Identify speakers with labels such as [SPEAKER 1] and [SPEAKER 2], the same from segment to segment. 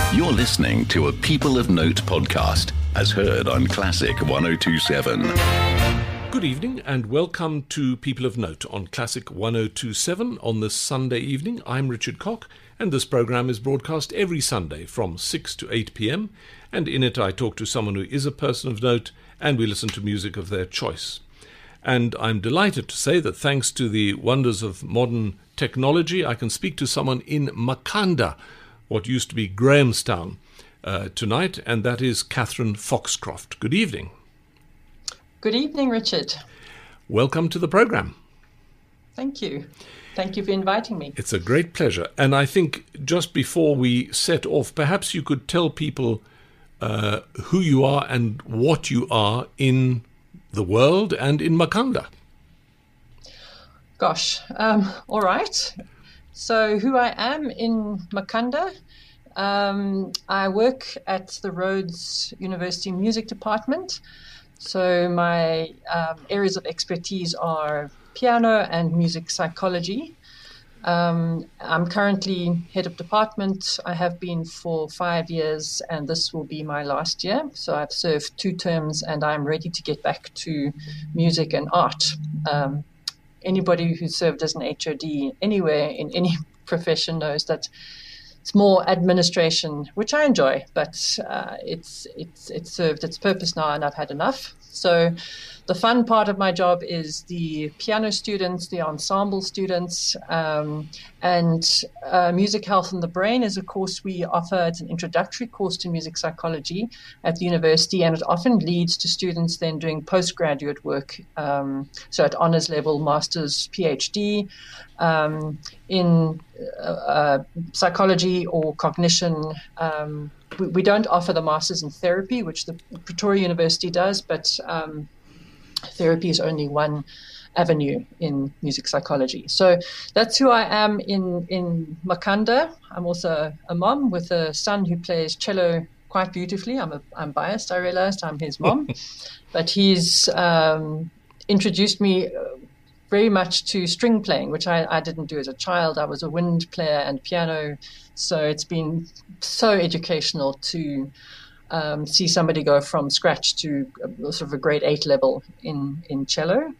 [SPEAKER 1] You're listening to a People of Note podcast, as heard on Classic 102.7.
[SPEAKER 2] Good evening and welcome to People of Note on Classic 102.7 on this Sunday evening. I'm Richard Cock and this programme is broadcast every Sunday from 6 to 8 p.m. and in it I talk to someone who is a person of note and we listen to music of their choice. And I'm delighted to say that thanks to the wonders of modern technology, I can speak to someone in Makhanda, what used to be Grahamstown, tonight, and that is Catherine Foxcroft. Good evening.
[SPEAKER 3] Good evening, Richard.
[SPEAKER 2] Welcome to the programme.
[SPEAKER 3] Thank you. Thank you for inviting me.
[SPEAKER 2] It's a great pleasure. And I think just before we set off, perhaps you could tell people who you are and what you are in the world and in Makhanda.
[SPEAKER 3] Gosh, all right. So who I am in Makhanda, I work at the Rhodes University Music Department. So my areas of expertise are piano and music psychology. I'm currently head of department. I have been for 5 years, and this will be my last year. So I've served 2 terms, and I'm ready to get back to music and art. Anybody who served as an HOD anywhere in any profession knows that it's more administration, which I enjoy, but it's served its purpose now, and I've had enough. So the fun part of my job is the piano students, the ensemble students, and Music Health and the Brain is a course we offer. It's an introductory course to music psychology at the university, and it often leads to students then doing postgraduate work, so at honours level, master's, PhD, in psychology or cognition. We don't offer the masters in therapy, which the Pretoria University does, but therapy is only one avenue in music psychology. So that's who I am in Makhanda. I'm also a mom with a son who plays cello quite beautifully. I'm biased, I realized. I'm his mom. But he's introduced me very much to string playing, which I didn't do as a child. I was a wind player and piano. So it's been so educational to see somebody go from scratch to sort of a grade 8 level in cello.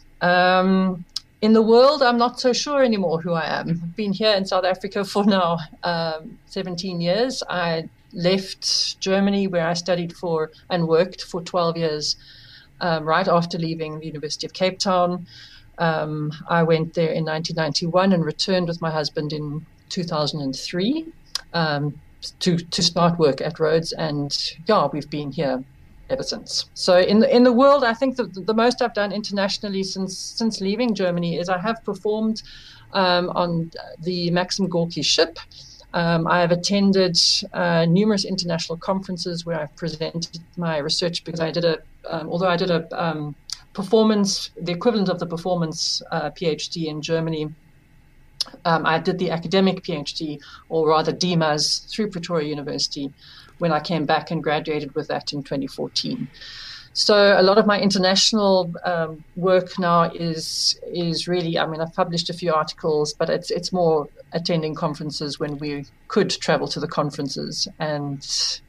[SPEAKER 3] In the world, I'm not so sure anymore who I am. I've been here in South Africa for now 17 years. I left Germany, where I studied for and worked for 12 years, right after leaving the University of Cape Town. I went there in 1991 and returned with my husband in 2003 to start work at Rhodes, and we've been here ever since. So in the world, I think the most I've done internationally since leaving Germany is I have performed on the Maxim Gorky ship. I have attended numerous international conferences where I've presented my research, because I did a performance, the equivalent of the performance PhD in Germany. I did the academic PhD, or rather DMAS, through Pretoria University when I came back and graduated with that in 2014. So a lot of my international work now is really, I've published a few articles, but it's more attending conferences when we could travel to the conferences. And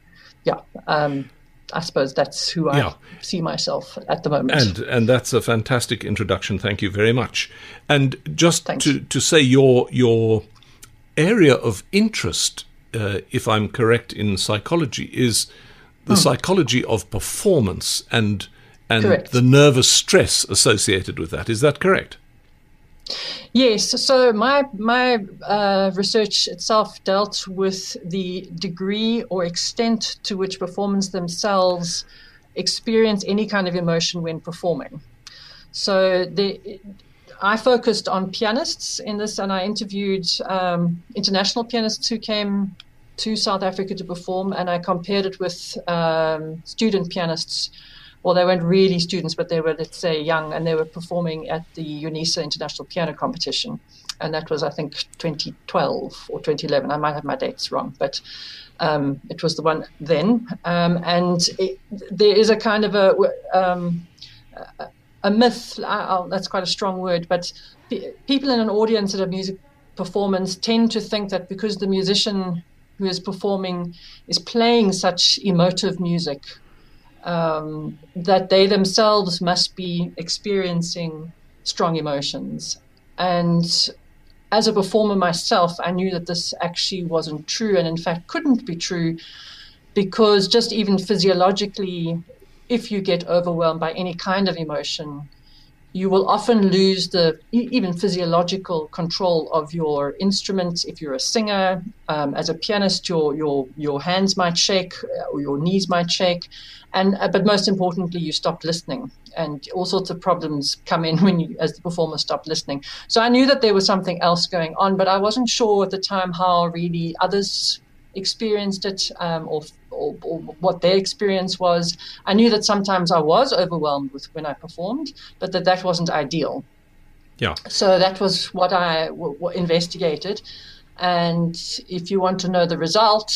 [SPEAKER 3] I suppose that's who I see myself at the moment.
[SPEAKER 2] And that's a fantastic introduction. Thank you very much. And just to say your area of interest, if I'm correct in psychology, is the psychology of performance and the nervous stress associated with that. Is that correct?
[SPEAKER 3] Yes. So my research itself dealt with the degree or extent to which performers themselves experience any kind of emotion when performing. So I focused on pianists in this, and I interviewed international pianists who came to South Africa to perform, and I compared it with student pianists. Well, they weren't really students, but they were, let's say, young, and they were performing at the UNISA International Piano Competition. And that was, I think, 2012 or 2011. I might have my dates wrong, but it was the one then. There is a kind of a myth, that's quite a strong word, but people in an audience at a music performance tend to think that because the musician who is performing is playing such emotive music that they themselves must be experiencing strong emotions. And as a performer myself, I knew that this actually wasn't true, and in fact couldn't be true, because just even physiologically, if you get overwhelmed by any kind of emotion, you will often lose the even physiological control of your instrument. If you're a singer, as a pianist, your hands might shake, or your knees might shake, but most importantly, you stop listening, and all sorts of problems come in when you, as the performer, stop listening. So I knew that there was something else going on, but I wasn't sure at the time how really others experienced it, or what their experience was. I knew that sometimes I was overwhelmed with when I performed, but that wasn't ideal.
[SPEAKER 2] Yeah.
[SPEAKER 3] So that was what I investigated. And if you want to know the result,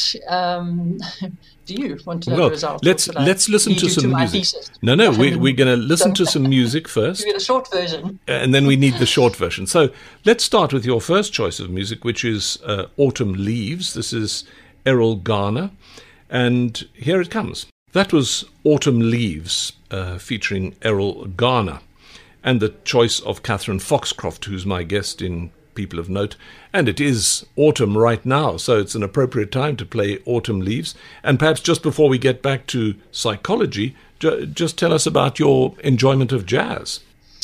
[SPEAKER 3] do you want to know the result?
[SPEAKER 2] Let's listen to some music. No, we're going to listen to some music first.
[SPEAKER 3] Give you the short version.
[SPEAKER 2] And then we need the short version. So let's start with your first choice of music, which is Autumn Leaves. This is Errol Garner. And here it comes. That was Autumn Leaves, featuring Errol Garner, and the choice of Catherine Foxcroft, who's my guest in People of Note. And it is autumn right now, so it's an appropriate time to play Autumn Leaves. And perhaps just before we get back to psychology, just tell us about your enjoyment of jazz.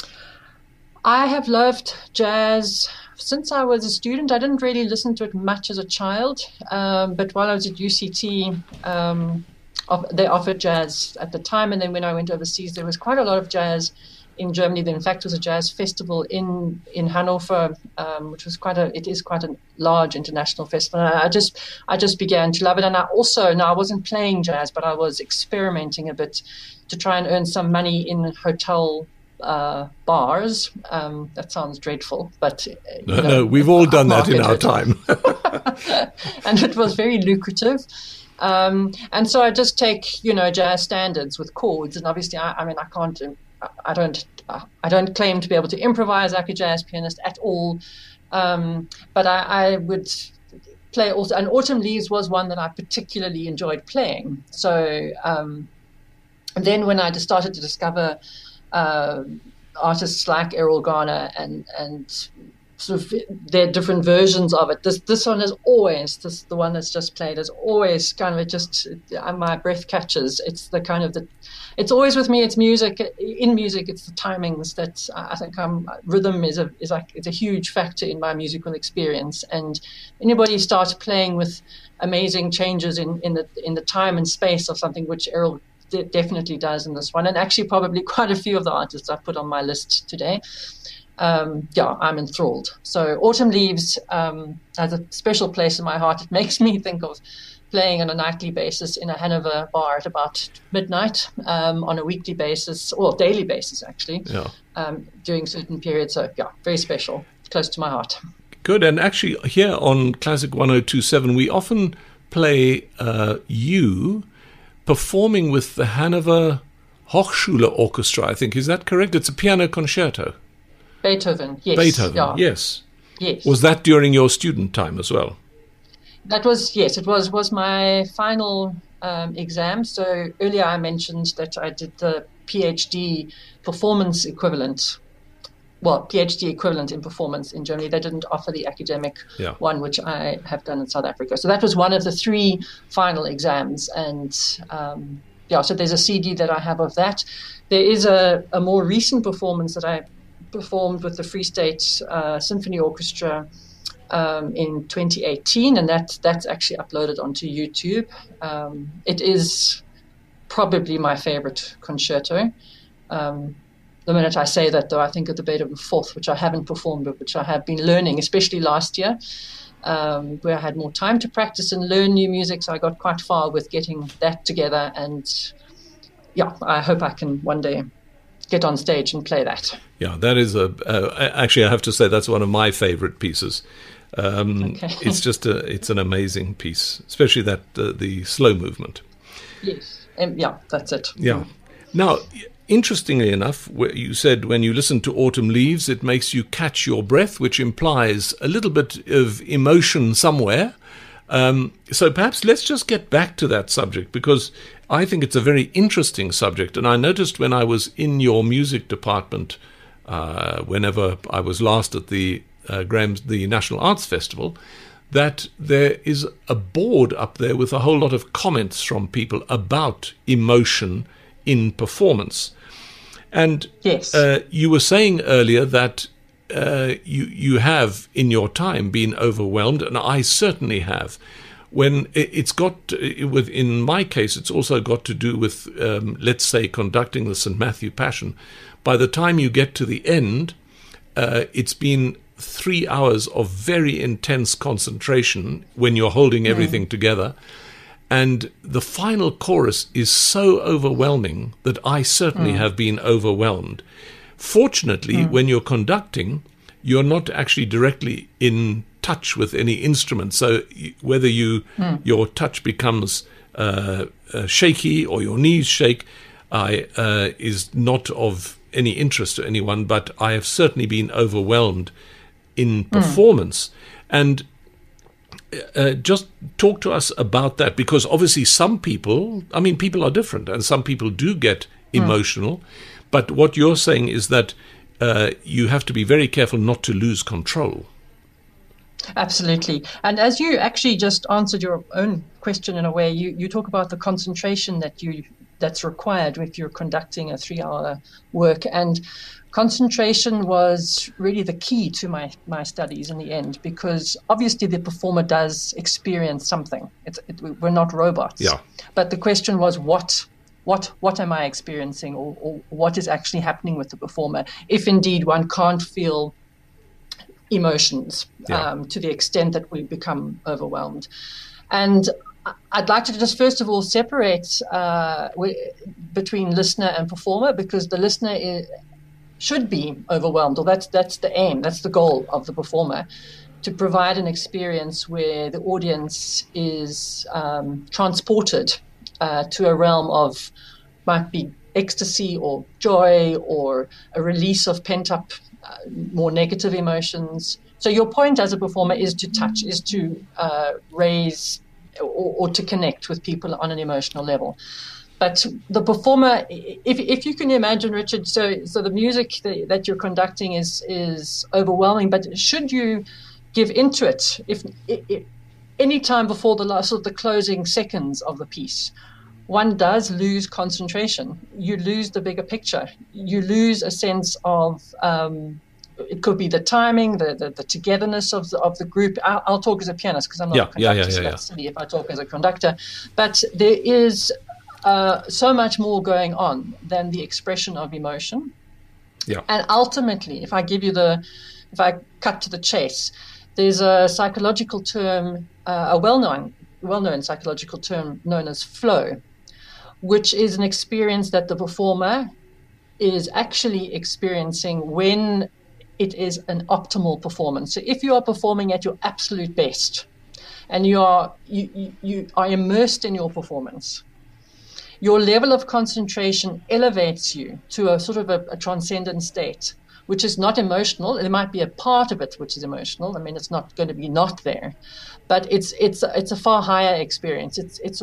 [SPEAKER 3] I have loved jazz since I was a student. I didn't really listen to it much as a child, but while I was at UCT, they offered jazz at the time, and then when I went overseas, there was quite a lot of jazz in Germany. There, in fact, was a jazz festival in Hanover, which was quite a large international festival. And I just began to love it, and I wasn't playing jazz, but I was experimenting a bit to try and earn some money in hotel bars. That sounds dreadful, but
[SPEAKER 2] no, we've all done that in our time.
[SPEAKER 3] And it was very lucrative. And so I just take, jazz standards with chords, and obviously, I don't claim to be able to improvise like a jazz pianist at all, but I would play also. And Autumn Leaves was one that I particularly enjoyed playing. So then when I just started to discover artists like Errol Garner and sort of their different versions of it. This one is always, the one that's just played is always kind of my breath catches. It's the kind of it's always with me. It's music. In music, it's the timings that I think rhythm is a huge factor in my musical experience. And anybody starts playing with amazing changes in the time and space of something, which Errol definitely does in this one, and actually probably quite a few of the artists I've put on my list today. I'm enthralled. So Autumn Leaves has a special place in my heart. It makes me think of playing on a nightly basis in a Hanover bar at about midnight, on a weekly basis, or daily basis actually, during certain periods. So very special, close to my heart.
[SPEAKER 2] Good. And actually here on Classic 102.7 we often play you performing with the Hanover Hochschule Orchestra, I think. Is that correct? It's a piano concerto.
[SPEAKER 3] Beethoven, yes.
[SPEAKER 2] Beethoven, yes.
[SPEAKER 3] Yes.
[SPEAKER 2] Was that during your student time as well?
[SPEAKER 3] That was, yes, it was my final exam. So earlier I mentioned that I did the PhD performance equivalent. Well, PhD equivalent in performance in Germany. They didn't offer the academic one, which I have done in South Africa. So that was one of the 3 final exams. And so there's a CD that I have of that. There is a more recent performance that I performed with the Free State Symphony Orchestra in 2018, and that's actually uploaded onto YouTube. It is probably my favorite concerto. The minute I say that, though, I think of the Beethoven Fourth, which I haven't performed, but which I have been learning, especially last year, where I had more time to practice and learn new music. So I got quite far with getting that together, and I hope I can one day get on stage and play that.
[SPEAKER 2] Yeah, that is actually, I have to say that's one of my favorite pieces. It's just it's an amazing piece, especially that the slow movement.
[SPEAKER 3] Yes, that's it.
[SPEAKER 2] Yeah. Now, interestingly enough, you said when you listen to Autumn Leaves, it makes you catch your breath, which implies a little bit of emotion somewhere. So perhaps let's just get back to that subject, because I think it's a very interesting subject. And I noticed when I was in your music department, whenever I was last at the National Arts Festival, that there is a board up there with a whole lot of comments from people about emotion in performance. And
[SPEAKER 3] yes.
[SPEAKER 2] You were saying earlier that you have in your time been overwhelmed, and I certainly have. When it's got, in my case, it's also got to do with, let's say, conducting the St. Matthew Passion. By the time you get to the end, it's been 3 hours of very intense concentration when you're holding everything together. And the final chorus is so overwhelming that I certainly have been overwhelmed. Fortunately, when you're conducting, you're not actually directly in touch with any instrument. So whether your touch becomes shaky or your knees shake is not of any interest to anyone, but I have certainly been overwhelmed in performance. And just talk to us about that, because obviously people are different, and some people do get emotional. But what you're saying is that you have to be very careful not to lose control.
[SPEAKER 3] Absolutely. And as you actually just answered your own question in a way, you talk about the concentration that's required if you're conducting a 3-hour work. And concentration was really the key to my studies in the end, because obviously the performer does experience something. We're not robots.
[SPEAKER 2] Yeah.
[SPEAKER 3] But the question was, what am I experiencing, or what is actually happening with the performer, if indeed one can't feel emotions to the extent that we become overwhelmed. And I'd like to just first of all separate between listener and performer, because the listener should be overwhelmed, or that's the aim, that's the goal of the performer, to provide an experience where the audience is transported to a realm of, might be ecstasy or joy or a release of pent-up, more negative emotions. So your point as a performer is to touch, is to raise or to connect with people on an emotional level. But the performer, if you can imagine, Richard, so the music that you're conducting is overwhelming, but should you give into it, if any time before the last of the closing seconds of the piece, one does lose concentration. You lose the bigger picture. You lose a sense of, it could be the timing, the togetherness of the group. I'll talk as a pianist because I'm not a conductor, so that's silly if I talk as a conductor. But there is so much more going on than the expression of emotion.
[SPEAKER 2] Yeah.
[SPEAKER 3] And ultimately, if I cut to the chase, there's a psychological term, a well-known psychological term known as flow, which is an experience that the performer is actually experiencing when it is an optimal performance. So if you are performing at your absolute best and you are immersed in your performance, your level of concentration elevates you to a sort of a transcendent state, which is not emotional. There might be a part of it which is emotional. I mean, it's not going to be not there, but it's a far higher experience. It's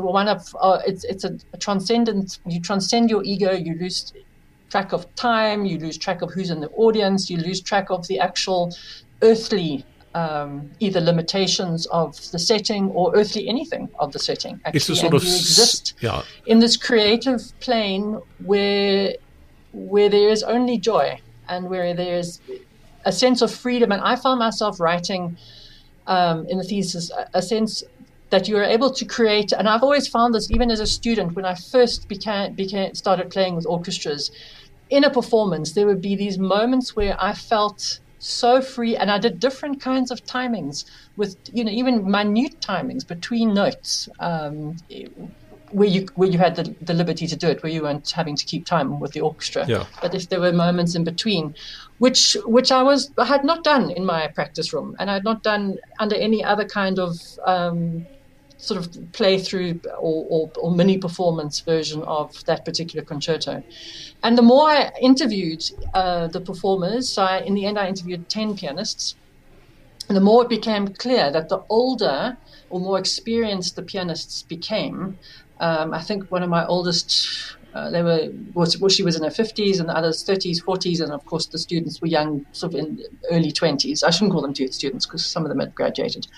[SPEAKER 3] a transcendent. You transcend your ego. You lose track of time. You lose track of who's in the audience. You lose track of the actual earthly either limitations of the setting or earthly anything of the setting. Actually.
[SPEAKER 2] It's a sort of
[SPEAKER 3] you exist in this creative plane where there is only joy and where there is a sense of freedom. And I found myself writing in the thesis a sense that you are able to create. And I've always found this even as a student when I first started playing with orchestras. In a performance, there would be these moments where I felt so free, and I did different kinds of timings with, even minute timings between notes, where you had the liberty to do it, where you weren't having to keep time with the orchestra.
[SPEAKER 2] Yeah.
[SPEAKER 3] But if there were moments in between, which I had not done in my practice room, and I had not done under any other kind of sort of playthrough or mini performance version of that particular concerto. And the more I interviewed the performers, in the end I interviewed 10 pianists, the more it became clear that the older or more experienced the pianists became, I think one of my oldest, she was in her 50s and the others 30s, 40s, and of course the students were young, sort of in early 20s. I shouldn't call them students because some of them had graduated.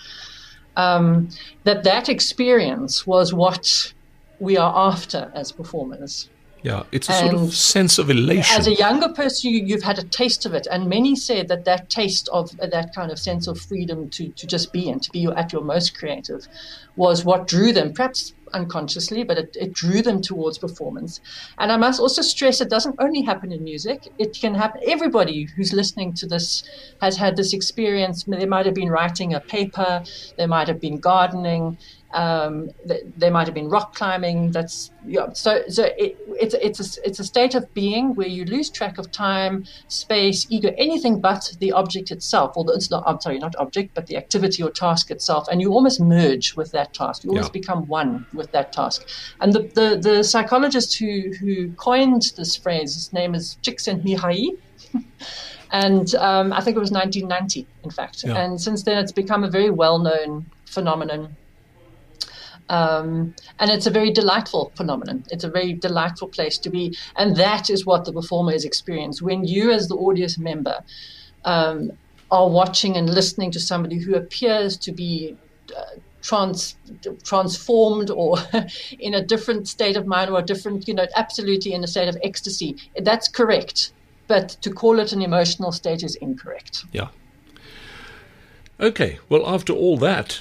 [SPEAKER 3] That experience was what we are after as performers.
[SPEAKER 2] Yeah, it's a sort of sense of elation.
[SPEAKER 3] As a younger person, you've had a taste of it. And many said that taste of that kind of sense of freedom to just be and to be at your most creative was what drew them, perhaps unconsciously, but it drew them towards performance. And I must also stress it doesn't only happen in music. It can happen. Everybody who's listening to this has had this experience. They might have been writing a paper. They might have been gardening. They might have been rock climbing. So it's a state of being where you lose track of time, space, ego, anything but the object itself. Not object, but the activity or task itself, and you almost merge with that task. You almost become one with that task. And the psychologist who coined this phrase, his name is Csikszentmihalyi. And I think it was 1990, in fact. Yeah. And since then, it's become a very well-known phenomenon. And it's a very delightful phenomenon. It's a very delightful place to be. And that is what the performer is experiencing. When you, as the audience member, are watching and listening to somebody who appears to be transformed or in a different state of mind or a different, absolutely in a state of ecstasy, that's correct. But to call it an emotional state is incorrect.
[SPEAKER 2] Yeah. Okay. Well, after all that...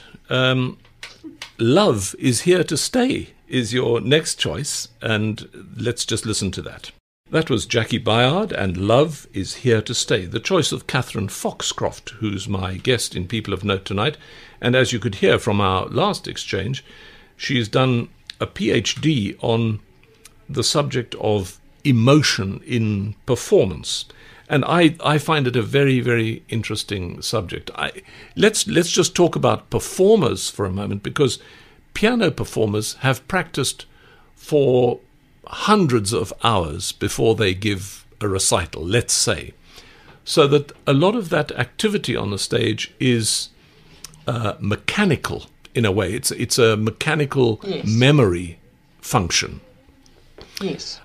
[SPEAKER 2] Love is Here to Stay is your next choice, and let's just listen to that. That was Jackie Bayard and Love is Here to Stay, the choice of Catherine Foxcroft, who's my guest in People of Note tonight. And as you could hear from our last exchange, she's done a PhD on the subject of emotion in performance. And I find it a very, very interesting subject. Let's just talk about performers for a moment, because piano performers have practiced for hundreds of hours before they give a recital, let's say. So that a lot of that activity on the stage is mechanical in a way. It's a mechanical memory function.
[SPEAKER 3] Yes.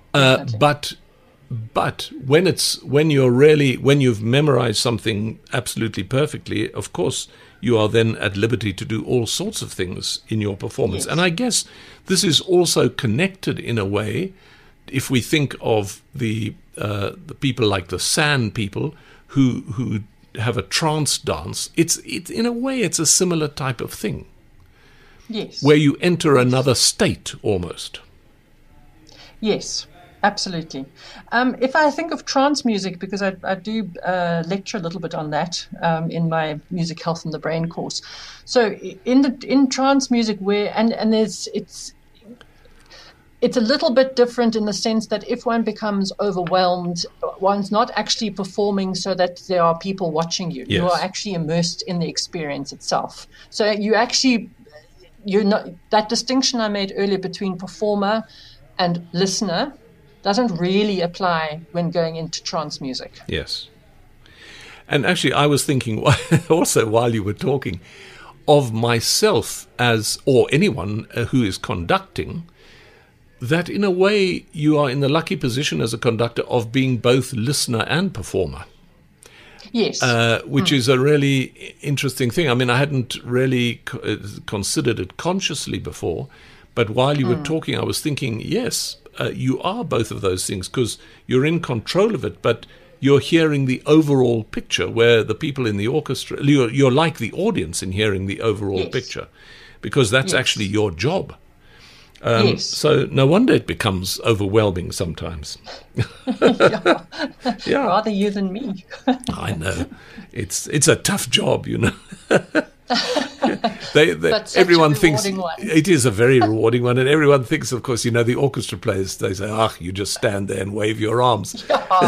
[SPEAKER 2] But when you've memorized something absolutely perfectly, of course, you are then at liberty to do all sorts of things in your performance. Yes. And I guess this is also connected in a way, if we think of the people like the San people who have a trance dance. It's in a way it's a similar type of thing.
[SPEAKER 3] Yes.
[SPEAKER 2] Where you enter another state almost.
[SPEAKER 3] Yes. Absolutely. If I think of trance music, because I do lecture a little bit on that in my Music Health and the Brain course. So in trance music, it's a little bit different in the sense that if one becomes overwhelmed, one's not actually performing so that there are people watching you. Yes. You are actually immersed in the experience itself. So you're not, that distinction I made earlier between performer and listener doesn't really apply when going into trance music.
[SPEAKER 2] Yes. And actually, I was thinking also while you were talking of myself or anyone who is conducting, that in a way you are in the lucky position as a conductor of being both listener and performer.
[SPEAKER 3] Yes.
[SPEAKER 2] Which is a really interesting thing. I mean, I hadn't really considered it consciously before, but while you were talking, I was thinking, yes, you are both of those things because you're in control of it, but you're hearing the overall picture where the people in the orchestra, you're like the audience in hearing the overall picture because that's actually your job. So no wonder it becomes overwhelming sometimes.
[SPEAKER 3] Yeah. Rather you than me.
[SPEAKER 2] I know. It's a tough job,
[SPEAKER 3] But
[SPEAKER 2] everyone thinks
[SPEAKER 3] one.
[SPEAKER 2] It is a very rewarding one, and everyone thinks, of course, the orchestra players, they say, you just stand there and wave your arms.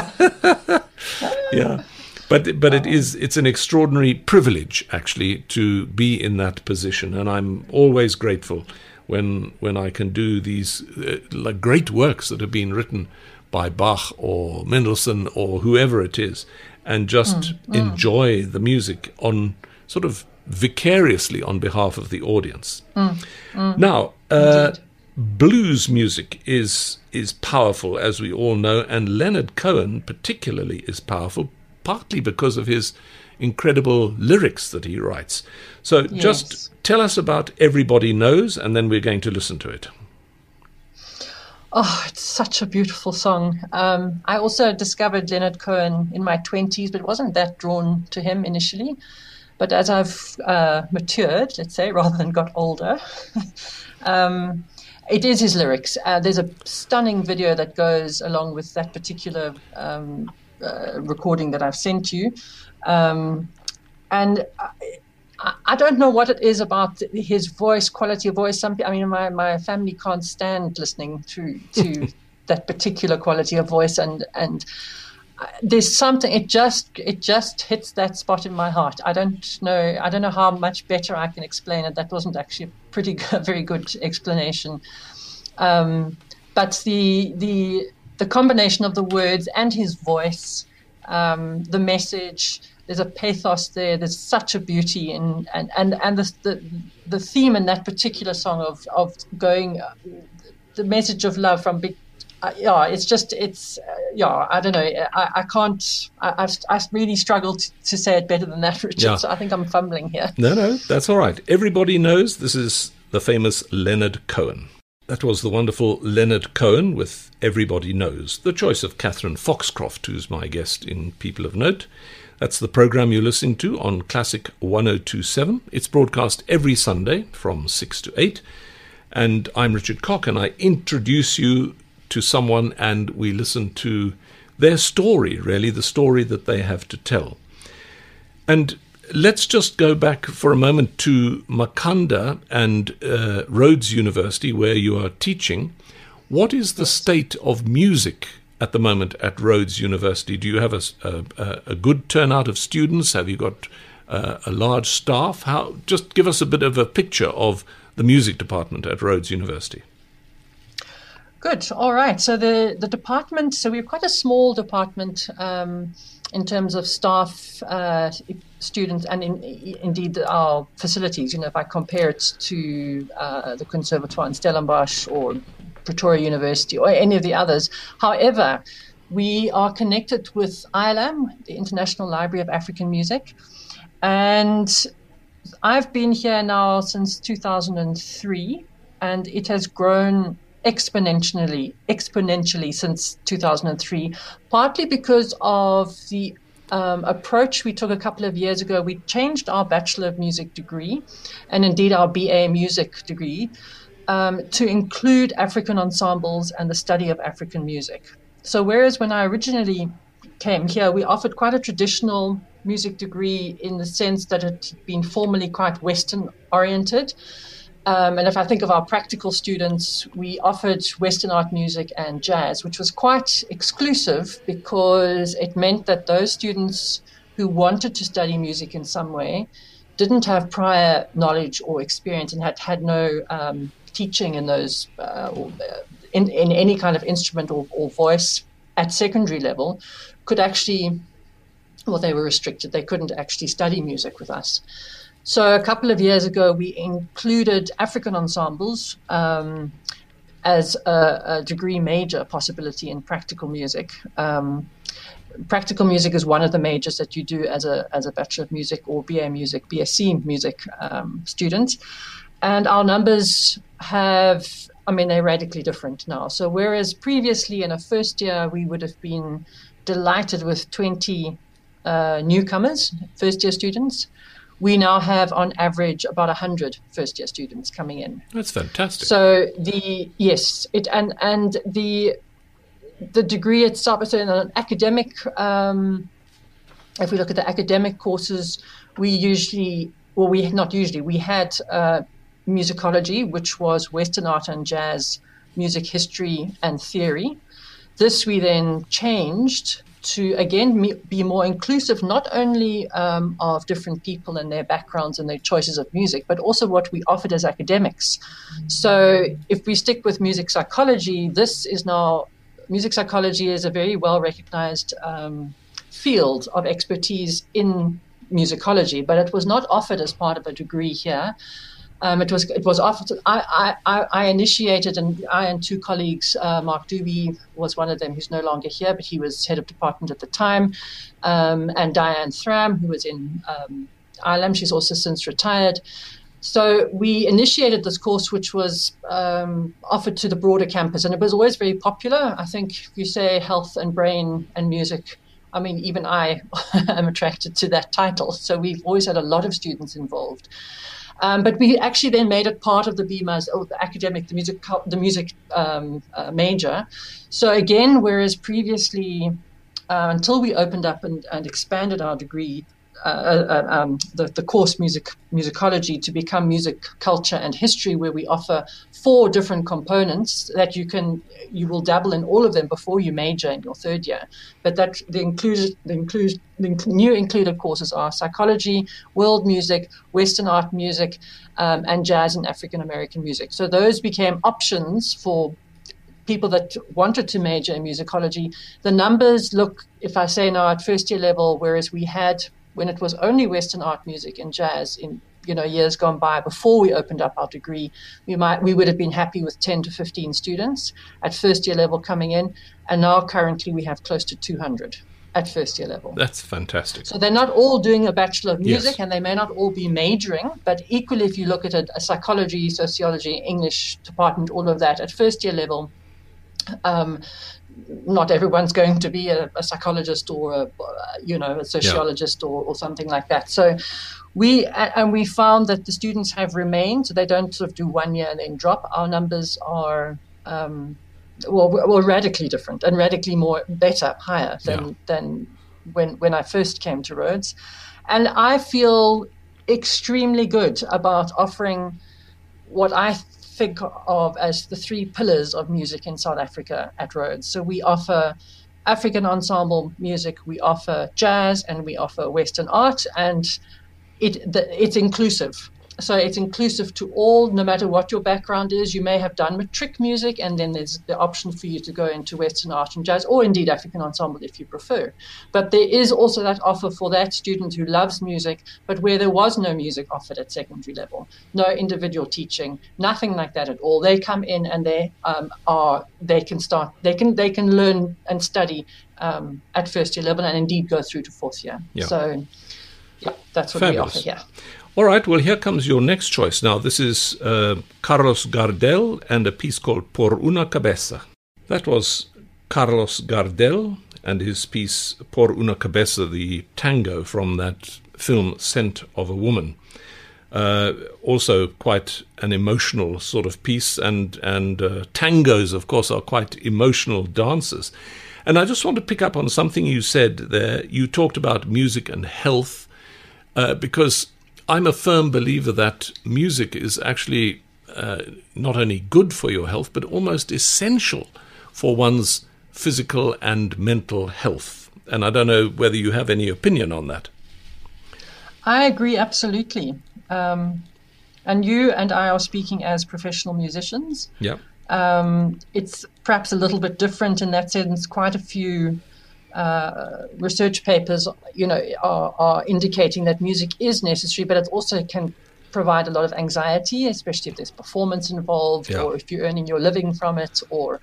[SPEAKER 2] Yeah. But it's an extraordinary privilege, actually, to be in that position, and I'm always grateful when I can do these like great works that have been written by Bach or Mendelssohn or whoever it is, and just enjoy the music on sort of vicariously on behalf of the audience. Now, blues music is powerful, as we all know, and Leonard Cohen particularly is powerful, partly because of his incredible lyrics that he writes. So just tell us about Everybody Knows, and then we're going to listen to it.
[SPEAKER 3] Oh, it's such a beautiful song. I also discovered Leonard Cohen in my 20s, but wasn't that drawn to him initially. But as I've matured, let's say, rather than got older, it is his lyrics. There's a stunning video that goes along with that particular recording that I've sent you. And I don't know what it is about his voice, quality of voice. My family can't stand listening to that particular quality of voice, and there's something. It just hits that spot in my heart. I don't know how much better I can explain it. That wasn't actually a very good explanation. But the combination of the words and his voice, the message. There's a pathos there. There's such a beauty, and the theme in that particular song of going, the message of love from big, I don't know. I can't. I really struggle to say it better than that, Richard.
[SPEAKER 2] Yeah.
[SPEAKER 3] So I think I'm fumbling here.
[SPEAKER 2] No, that's all right. Everybody knows this is the famous Leonard Cohen. That was the wonderful Leonard Cohen with Everybody Knows, the choice of Catherine Foxcroft, who's my guest in People of Note. That's the program you're listening to on Classic 102.7. It's broadcast every Sunday from 6 to 8. And I'm Richard Cock, and I introduce you to someone and we listen to their story, really, the story that they have to tell. And let's just go back for a moment to Makhanda and Rhodes University, where you are teaching. What is the state of music at the moment at Rhodes University? Do you have a good turnout of students? Have you got a large staff? Just give us a bit of a picture of the music department at Rhodes University.
[SPEAKER 3] Good. All right. So the department, so we're quite a small department in terms of staff, students, and indeed our facilities. If I compare it to the Conservatoire in Stellenbosch or Pretoria University or any of the others. However, we are connected with ILAM, the International Library of African Music, and I've been here now since 2003, and it has grown exponentially since 2003, partly because of the approach we took a couple of years ago. We changed our Bachelor of Music degree, and indeed our BA Music degree, to include African ensembles and the study of African music. So whereas when I originally came here, we offered quite a traditional music degree in the sense that it had been formally quite Western oriented. And if I think of our practical students, we offered Western art music and jazz, which was quite exclusive because it meant that those students who wanted to study music in some way didn't have prior knowledge or experience and had no teaching in those in any kind of instrument or voice at secondary level could actually, well, they were restricted. They couldn't actually study music with us. So a couple of years ago, we included African ensembles as a degree major possibility in practical music. Practical music is one of the majors that you do as a Bachelor of Music or BA Music, BSc Music student. And our numbers they're radically different now. So whereas previously in a first year, we would have been delighted with 20 newcomers, first-year students, we now have on average about 100 first-year students coming in.
[SPEAKER 2] That's fantastic.
[SPEAKER 3] So the degree itself, so in an academic, if we look at the academic courses, we had musicology, which was Western art and jazz, music history and theory. This we then changed to, again, be more inclusive, not only of different people and their backgrounds and their choices of music, but also what we offered as academics. So if we stick with music psychology, music psychology is a very well-recognized field of expertise in musicology, but it was not offered as part of a degree here. It was offered. I initiated, and I and two colleagues, Mark Doobie was one of them, who's no longer here, but he was head of department at the time, and Diane Thram, who was in Ireland. She's also since retired. So we initiated this course, which was offered to the broader campus, and it was always very popular. I think if you say health and brain and music, I mean, even I am attracted to that title. So we've always had a lot of students involved. But we actually then made it part of the BMAS, or the academic, the music major. So again, whereas previously, until we opened up and expanded our degree, the course musicology to become music, culture, and history, where we offer 4 different components that you will dabble in all of them before you major in your third year. But that the new included courses are psychology, world music, Western art music, and jazz and African American music. So those became options for people that wanted to major in musicology. The numbers look, if I say now at first year level, whereas we had, when it was only Western art music and jazz in years gone by before we opened up our degree, we would have been happy with 10 to 15 students at first year level coming in, and now currently we have close to 200 at first year level.
[SPEAKER 2] That's fantastic.
[SPEAKER 3] So they're not all doing a Bachelor of Music,
[SPEAKER 2] Yes.
[SPEAKER 3] and they may not all be majoring, but equally if you look at a psychology, sociology, English department, all of that at first year level, not everyone's going to be a psychologist or a sociologist or something like that. So we found that the students have remained, so they don't sort of do 1 year and then drop. Our numbers are radically different and radically higher than when I first came to Rhodes. And I feel extremely good about offering what I think of as the 3 pillars of music in South Africa at Rhodes. So we offer African ensemble music, we offer jazz, and we offer Western art, and it's inclusive. So it's inclusive to all, no matter what your background is. You may have done matric music, and then there's the option for you to go into Western art and jazz, or indeed African ensemble if you prefer. But there is also that offer for that student who loves music, but where there was no music offered at secondary level, no individual teaching, nothing like that at all. They come in and they can learn and study at first year level, and indeed go through to 4th year.
[SPEAKER 2] Yeah.
[SPEAKER 3] So that's what
[SPEAKER 2] Fabulous.
[SPEAKER 3] we offer here.
[SPEAKER 2] All right, well, here comes your next choice. Now, this is Carlos Gardel and a piece called Por una Cabeza. That was Carlos Gardel and his piece Por una Cabeza, the tango from that film Scent of a Woman. Also quite an emotional sort of piece, and tangos, of course, are quite emotional dances. And I just want to pick up on something you said there. You talked about music and health, because I'm a firm believer that music is actually not only good for your health, but almost essential for one's physical and mental health. And I don't know whether you have any opinion on that.
[SPEAKER 3] I agree absolutely. And you and I are speaking as professional musicians.
[SPEAKER 2] Yeah.
[SPEAKER 3] It's perhaps a little bit different in that sense. Quite a few research papers, are indicating that music is necessary, but it also can provide a lot of anxiety, especially if there's performance involved, or if you're earning your living from it, or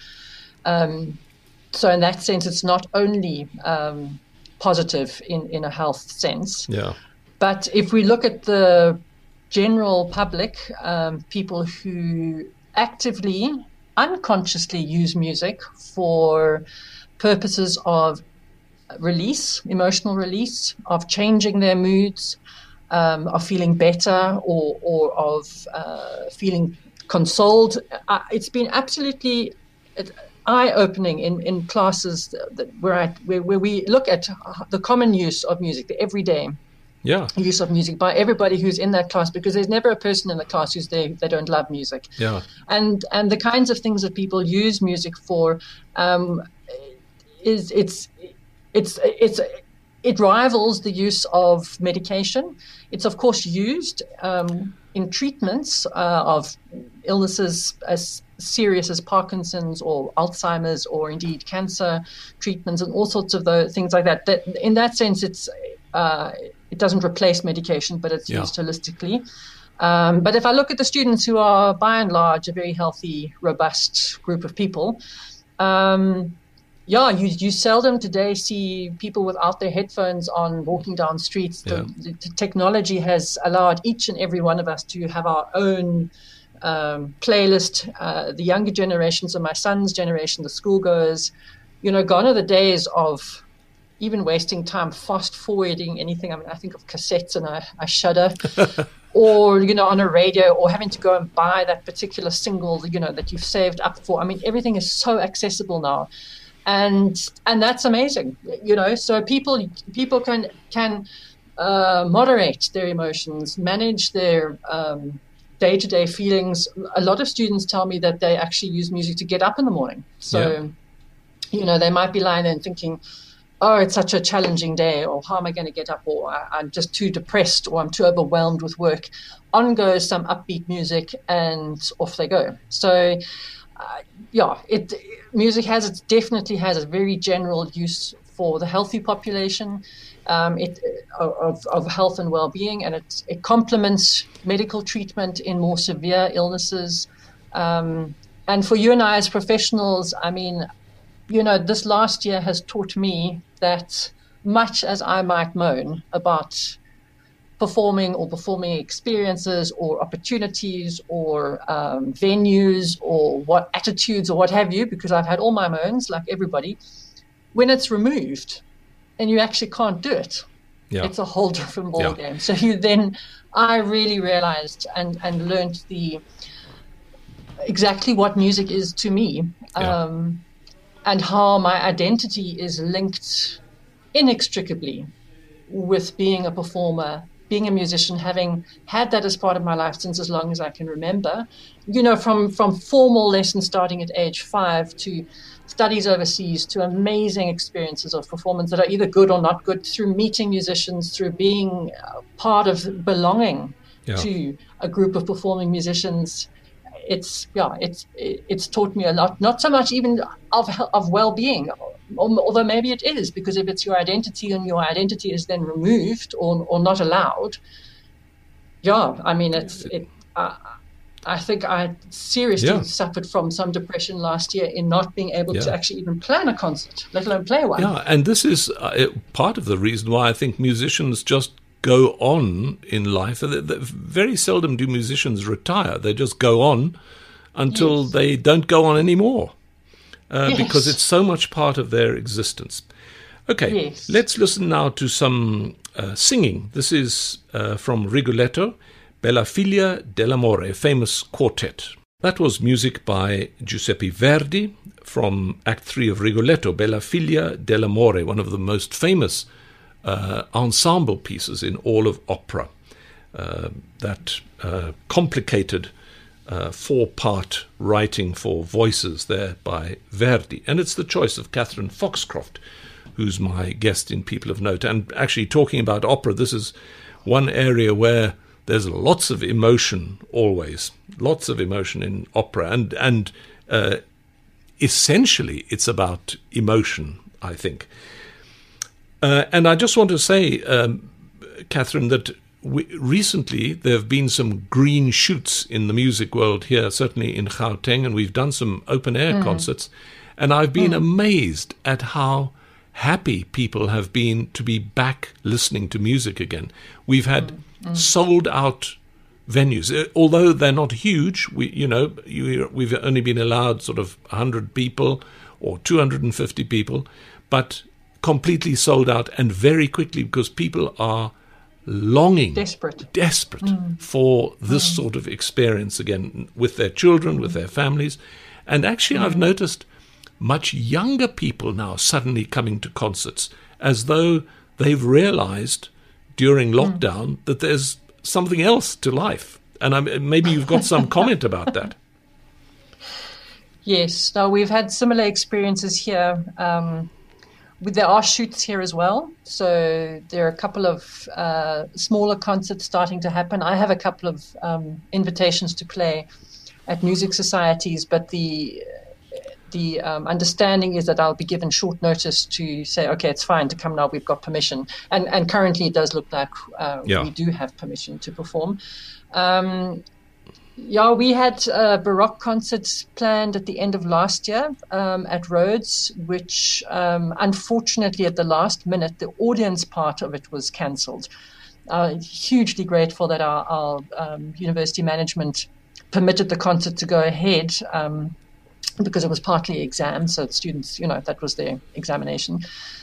[SPEAKER 3] so in that sense, it's not only positive in a health sense.
[SPEAKER 2] Yeah.
[SPEAKER 3] But if we look at the general public, people who actively, unconsciously use music for purposes of release, emotional release, of changing their moods, of feeling better, or of feeling consoled. It's been absolutely eye-opening in classes where we look at the common use of music, the everyday use of music by everybody who's in that class, because there's never a person in the class who's there they don't love music.
[SPEAKER 2] Yeah.
[SPEAKER 3] And the kinds of things that people use music for, it rivals the use of medication. It's of course used in treatments of illnesses as serious as Parkinson's or Alzheimer's, or indeed cancer treatments and all sorts of things like that. In that sense, it doesn't replace medication, but it's used holistically. But if I look at the students who are, by and large, a very healthy, robust group of people, you seldom today see people without their headphones on walking down streets. The technology has allowed each and every one of us to have our own playlist. The younger generations of my son's generation, the schoolgoers, gone are the days of even wasting time fast forwarding anything. I mean, I think of cassettes and I shudder. Or, on a radio, or having to go and buy that particular single, that you've saved up for. I mean, everything is so accessible now. And that's amazing, so people can moderate their emotions, manage their day-to-day feelings. A lot of students tell me that they actually use music to get up in the morning. So, they might be lying there and thinking, oh, it's such a challenging day, or how am I going to get up, or I'm just too depressed, or I'm too overwhelmed with work. On goes some upbeat music, and off they go. So, music definitely has a very general use for the healthy population of health and well-being, and it complements medical treatment in more severe illnesses. And for you and I as professionals, I mean, this last year has taught me that much as I might moan about performing experiences or opportunities or venues or what attitudes or what have you, because I've had all my moans like everybody, when it's removed and you actually can't do it, it's a whole different ballgame. So I really realized and learned exactly what music is to me. And how my identity is linked inextricably with being a performer, being a musician, having had that as part of my life since as long as I can remember. From formal lessons starting at age 5 to studies overseas to amazing experiences of performance that are either good or not good, through meeting musicians, through being part of belonging to a group of performing musicians. It's taught me a lot, not so much even of well-being, although maybe it is, because if it's your identity and your identity is then removed or not allowed, I mean, I think I seriously suffered from some depression last year in not being able to actually even plan a concert, let alone play one.
[SPEAKER 2] Yeah, and this is part of the reason why I think musicians just go on in life. Very seldom do musicians retire. They just go on until they don't go on anymore because it's so much part of their existence. Okay, let's listen now to some singing. This is from Rigoletto, Bella Figlia dell'Amore, a famous quartet. That was music by Giuseppe Verdi from Act 3 of Rigoletto, Bella Figlia dell'Amore, one of the most famous ensemble pieces in all of opera. That complicated 4-part writing for voices there by Verdi. And it's the choice of Catherine Foxcroft, who's my guest in People of Note. And actually, talking about opera, this is one area where there's lots of emotion always, lots of emotion in opera. And essentially, it's about emotion, I think. And I just want to say, Catherine, that recently there have been some green shoots in the music world here, certainly in Gauteng, and we've done some open-air concerts, and I've been amazed at how happy people have been to be back listening to music again. We've had sold-out venues, although they're not huge. We've only been allowed sort of 100 people or 250 people, but completely sold out, and very quickly, because people are longing, desperate for this sort of experience again with their children, with their families. And actually, I've noticed much younger people now suddenly coming to concerts, as though they've realized during lockdown that there's something else to life. And maybe you've got some comment about that.
[SPEAKER 3] Yes, no, we've had similar experiences here. There are shoots here as well. So there are a couple of smaller concerts starting to happen. I have a couple of invitations to play at music societies, but the the understanding is that I'll be given short notice to say, okay, it's fine to come now. We've got permission, and currently it does look like we do have permission to perform. We had Baroque concerts planned at the end of last year at Rhodes, which unfortunately at the last minute, the audience part of it was cancelled. Hugely grateful that our university management permitted the concert to go ahead because it was partly exam, so students, that was their examination.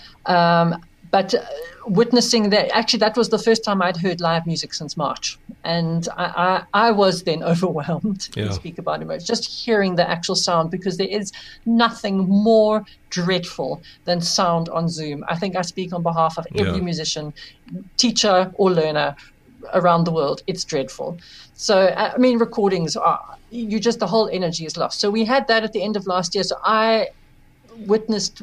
[SPEAKER 3] But witnessing that, actually, that was the first time I'd heard live music since March. And I was then overwhelmed to speak about emotion, just hearing the actual sound, because there is nothing more dreadful than sound on Zoom. I think I speak on behalf of every musician, teacher or learner around the world. It's dreadful. So, recordings the whole energy is lost. So we had that at the end of last year. So I witnessed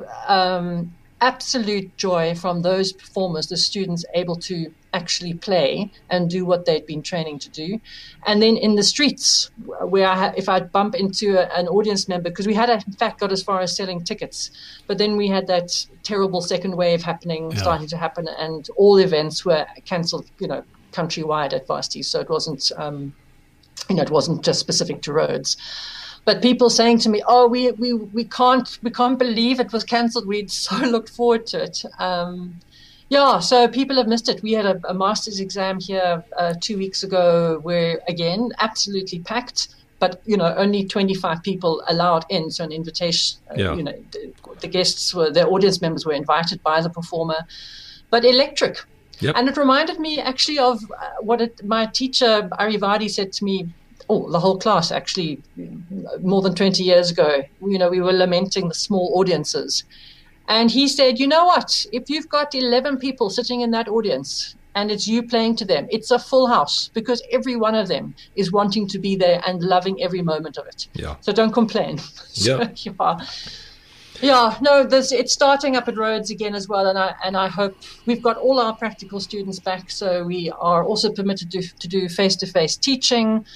[SPEAKER 3] absolute joy from those performers, the students able to actually play and do what they'd been training to do. And then in the streets, where if I'd bump into an audience member, because we had in fact got as far as selling tickets, but then we had that terrible second wave starting to happen, and all events were cancelled, countrywide at Varsity. So it wasn't, it wasn't just specific to Rhodes. But people saying to me, "Oh, we can't believe it was cancelled. We'd so looked forward to it." So people have missed it. We had a master's exam here 2 weeks ago, where again absolutely packed, but only 25 people allowed in. So an invitation, the guests the audience members were invited by the performer, but electric.
[SPEAKER 2] Yep.
[SPEAKER 3] And it reminded me actually of my teacher Arivadi said to me. The whole class, actually, more than 20 years ago, we were lamenting the small audiences. And he said, you know what? If you've got 11 people sitting in that audience and it's you playing to them, it's a full house, because every one of them is wanting to be there and loving every moment of it.
[SPEAKER 2] Yeah.
[SPEAKER 3] So don't complain. It's starting up at Rhodes again as well, and I hope we've got all our practical students back, so we are also permitted to do face-to-face teaching.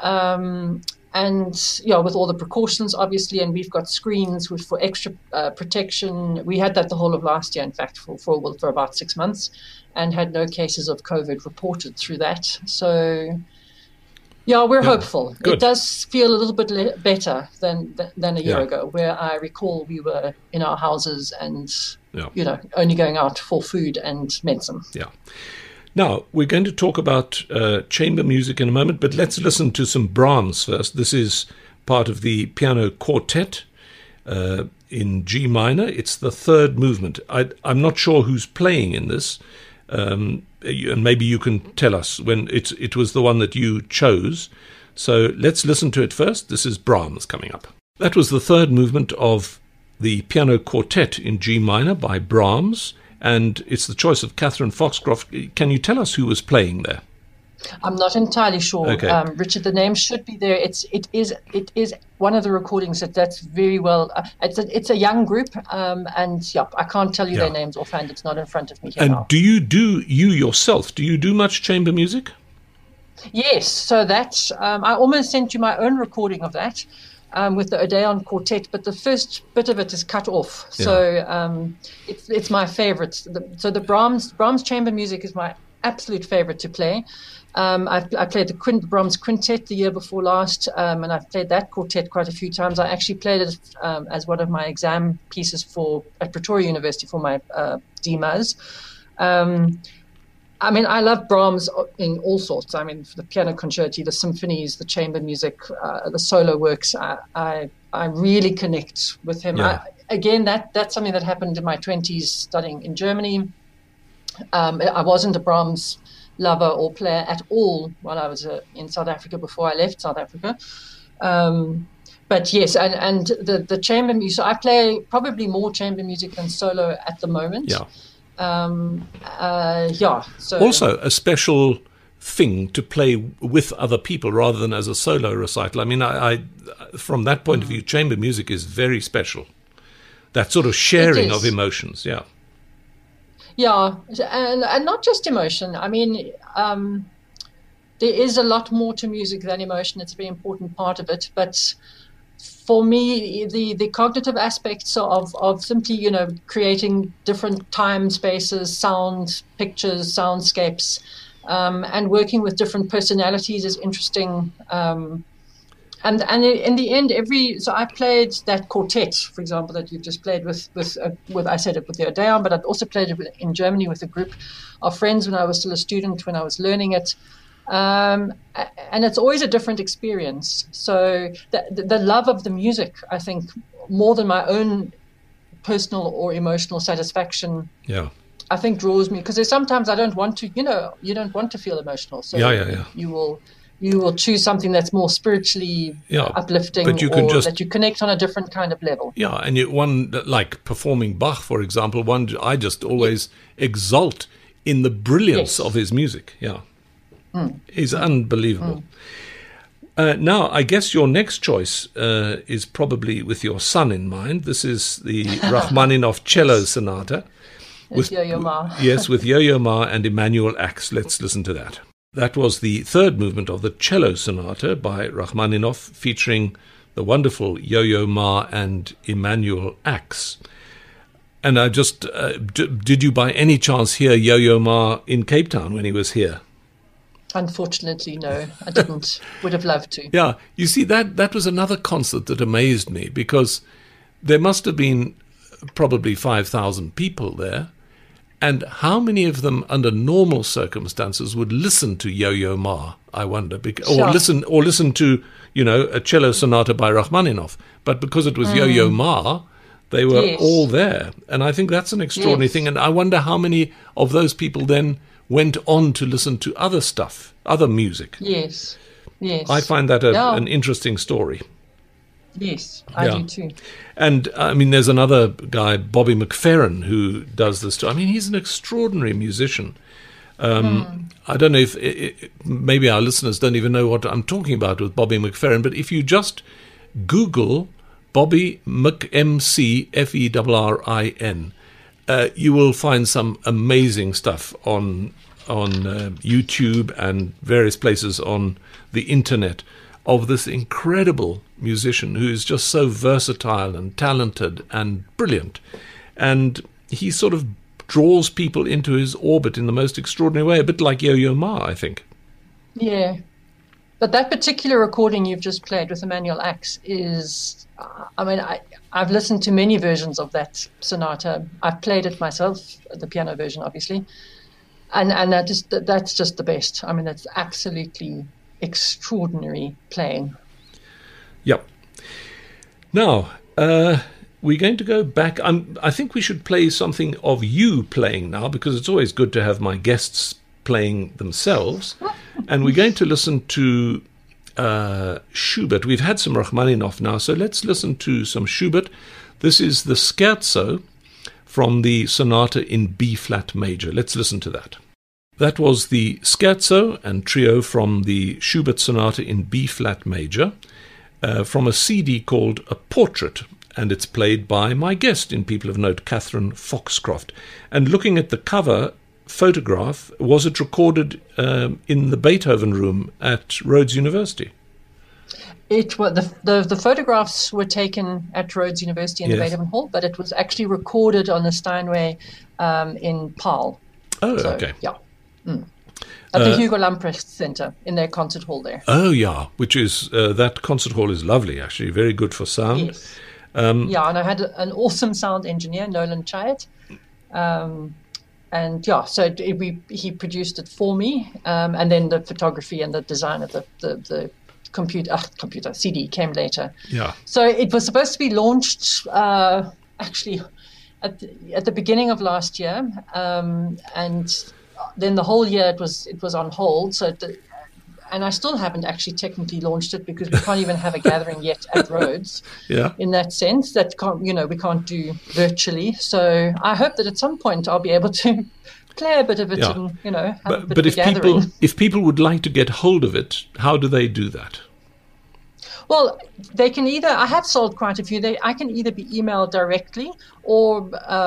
[SPEAKER 3] With all the precautions, obviously, and we've got screens for extra protection. We had that the whole of last year, in fact, for about 6 months, and had no cases of COVID reported through that. So, we're hopeful.
[SPEAKER 2] Good.
[SPEAKER 3] It does feel a little bit better than a year ago, where I recall we were in our houses and, only going out for food and medicine.
[SPEAKER 2] Yeah. Now, we're going to talk about chamber music in a moment, but let's listen to some Brahms first. This is part of the piano quartet in G minor. It's the third movement. I'm not sure who's playing in this, and maybe you can tell us when it was the one that you chose. So let's listen to it first. This is Brahms coming up. That was the third movement of the piano quartet in G minor by Brahms. And it's the choice of Catherine Foxcroft. Can you tell us who was playing there?
[SPEAKER 3] I'm not entirely sure,
[SPEAKER 2] okay.
[SPEAKER 3] Richard. The name should be there. It is one of the recordings that's very well. It's a young group, I can't tell you their names offhand. It's not in front of me here
[SPEAKER 2] and
[SPEAKER 3] now.
[SPEAKER 2] Do you yourself? Do you do much chamber music?
[SPEAKER 3] Yes. So that I almost sent you my own recording of that. With the Odeon Quartet, but the first bit of it is cut off. So it's my favorite. So the Brahms chamber music is my absolute favorite to play. I played the Brahms Quintet the year before last, and I've played that quartet quite a few times. I actually played it as one of my exam pieces at Pretoria University for my DMAs. I love Brahms in all sorts. The piano concerti, the symphonies, the chamber music, the solo works. I really connect with him.
[SPEAKER 2] Yeah.
[SPEAKER 3] That's something that happened in my 20s studying in Germany. I wasn't a Brahms lover or player at all while I was in South Africa before I left South Africa. But yes, and the chamber music. So I play probably more chamber music than solo at the moment.
[SPEAKER 2] Yeah.
[SPEAKER 3] So
[SPEAKER 2] also a special thing to play with other people rather than as a solo recital. I from that point of view, chamber music is very special. That sort of sharing of emotions. Yeah,
[SPEAKER 3] and not just emotion. There is a lot more to music than emotion. It's a very important part of it, but for me, the cognitive aspects of simply, creating different time spaces, sound, pictures, soundscapes, and working with different personalities is interesting. And in the end, so I played that quartet, for example, that you've just played with I said it with the Odeon, but I'd also played it in Germany with a group of friends when I was still a student, when I was learning it. And it's always a different experience. So the love of the music, I think, more than my own personal or emotional satisfaction, I think draws me, because there's sometimes I don't want to, you don't want to feel emotional. So you will choose something that's more spiritually uplifting,
[SPEAKER 2] but
[SPEAKER 3] that you connect on a different kind of level.
[SPEAKER 2] Yeah, and one, like performing Bach, for example, I just always exult in the brilliance of his music. Yeah. Is unbelievable. Now, I guess your next choice is probably with your son in mind. This is the Rachmaninoff Cello Sonata.
[SPEAKER 3] With Yo-Yo Ma.
[SPEAKER 2] Yes, with Yo-Yo Ma and Emanuel Ax. Let's listen to that. That was the third movement of the Cello Sonata by Rachmaninoff, featuring the wonderful Yo-Yo Ma and Emanuel Ax. And I just, did you by any chance hear Yo-Yo Ma in Cape Town when he was here?
[SPEAKER 3] Unfortunately, no, I didn't. Would have loved to.
[SPEAKER 2] Yeah, you see, that was another concert that amazed me, because there must have been probably 5,000 people there. And how many of them, under normal circumstances, would listen to Yo-Yo Ma, I wonder, or listen to, a cello sonata by Rachmaninoff. But because it was Yo-Yo Ma, they were all there. And I think that's an extraordinary thing. And I wonder how many of those people then went on to listen to other stuff, other music.
[SPEAKER 3] Yes.
[SPEAKER 2] I find that an interesting story.
[SPEAKER 3] Yes, I do too.
[SPEAKER 2] And, I mean, there's another guy, Bobby McFerrin, who does this too. I mean, he's an extraordinary musician. I don't know if maybe our listeners don't even know what I'm talking about with Bobby McFerrin, but if you just Google Bobby McFerrin, you will find some amazing stuff on YouTube and various places on the internet of this incredible musician who is just so versatile and talented and brilliant. And he sort of draws people into his orbit in the most extraordinary way, a bit like Yo-Yo Ma, I think.
[SPEAKER 3] Yeah. But that particular recording you've just played with Emanuel Ax is, I've listened to many versions of that sonata. I've played it myself, the piano version, obviously. And that's just the best. I mean, that's absolutely extraordinary playing.
[SPEAKER 2] Yep. Now, we're going to go back. I think we should play something of you playing now, because it's always good to have my guests playing themselves. And we're going to listen to Schubert. We've had some Rachmaninoff now, so let's listen to some Schubert. This is the Scherzo from the Sonata in B-flat major. Let's listen to that. That was the Scherzo and Trio from the Schubert Sonata in B-flat major, from a CD called A Portrait, and it's played by my guest in People of Note, Catherine Foxcroft. And looking at the cover photograph, was it recorded in the Beethoven room at Rhodes University?
[SPEAKER 3] It was the photographs were taken at Rhodes University in the Beethoven Hall, but it was actually recorded on the Steinway in Paarl.
[SPEAKER 2] Oh, so, okay.
[SPEAKER 3] Yeah. At the Hugo Lamprecht Center in their concert hall there.
[SPEAKER 2] Oh, yeah, which is, that concert hall is lovely, actually, very good for sound.
[SPEAKER 3] Yes. And I had an awesome sound engineer, Nolan Chayat. And so he produced it for me, and then the photography and the design of the computer CD came later.
[SPEAKER 2] Yeah. So
[SPEAKER 3] it was supposed to be launched actually at the beginning of last year, and then the whole year it was on hold. And I still haven't actually technically launched it, because we can't even have a gathering yet at Rhodes.
[SPEAKER 2] Yeah.
[SPEAKER 3] In that sense, that we can't do virtually. So I hope that at some point I'll be able to play a bit of it and have a bit of a gathering.
[SPEAKER 2] If people would like to get hold of it, how do they do that?
[SPEAKER 3] Well, they can either. I have sold quite a few. I can either be emailed directly, or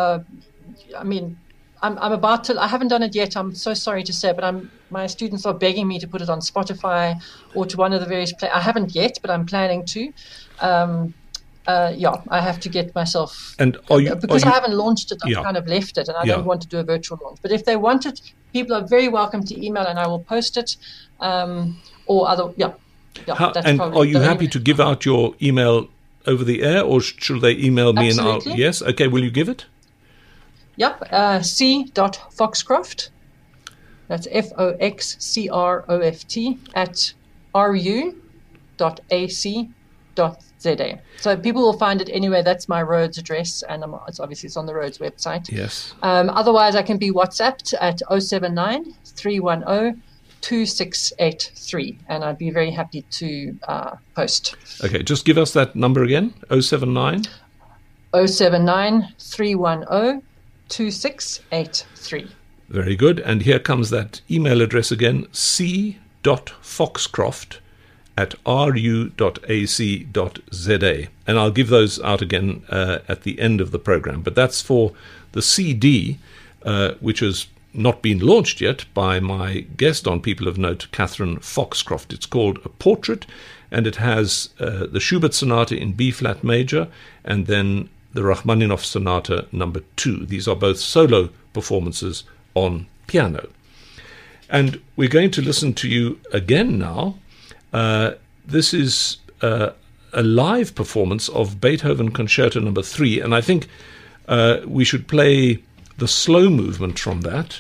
[SPEAKER 3] I'm about to. I haven't done it yet. I'm so sorry to say, but my students are begging me to put it on Spotify or to one of the various. I haven't yet, but I'm planning to. I have to get myself,
[SPEAKER 2] and
[SPEAKER 3] because I haven't launched it. I've
[SPEAKER 2] Yeah.
[SPEAKER 3] kind of left it, and I
[SPEAKER 2] Yeah.
[SPEAKER 3] don't want to do a virtual launch. But if they want it, people are very welcome to email, and I will post it. Or other, that's
[SPEAKER 2] and
[SPEAKER 3] probably
[SPEAKER 2] are you
[SPEAKER 3] the
[SPEAKER 2] happy
[SPEAKER 3] only-
[SPEAKER 2] to give out your email over the air, or should they email me?
[SPEAKER 3] Absolutely.
[SPEAKER 2] And yes, okay. Will you give it?
[SPEAKER 3] Yep, c.foxcroft. That's FOXCROFT at ru.ac.za. So people will find it anyway. That's my Rhodes address, and it's on the Rhodes website.
[SPEAKER 2] Yes.
[SPEAKER 3] Otherwise, I can be WhatsApped at 079 310 2683, and I'd be very happy to post.
[SPEAKER 2] Okay, just give us that number again. 079.
[SPEAKER 3] 079 310 2683.
[SPEAKER 2] Very good. And here comes that email address again, c.foxcroft at ru.ac.za. And I'll give those out again at the end of the program. But that's for the CD, which has not been launched yet by my guest on People of Note, Catherine Foxcroft. It's called A Portrait, and it has the Schubert Sonata in B-flat major, and then the Rachmaninoff Sonata number 2. These are both solo performances on piano. And we're going to listen to you again now. This is a live performance of Beethoven Concerto number 3, and I think we should play the slow movement from that.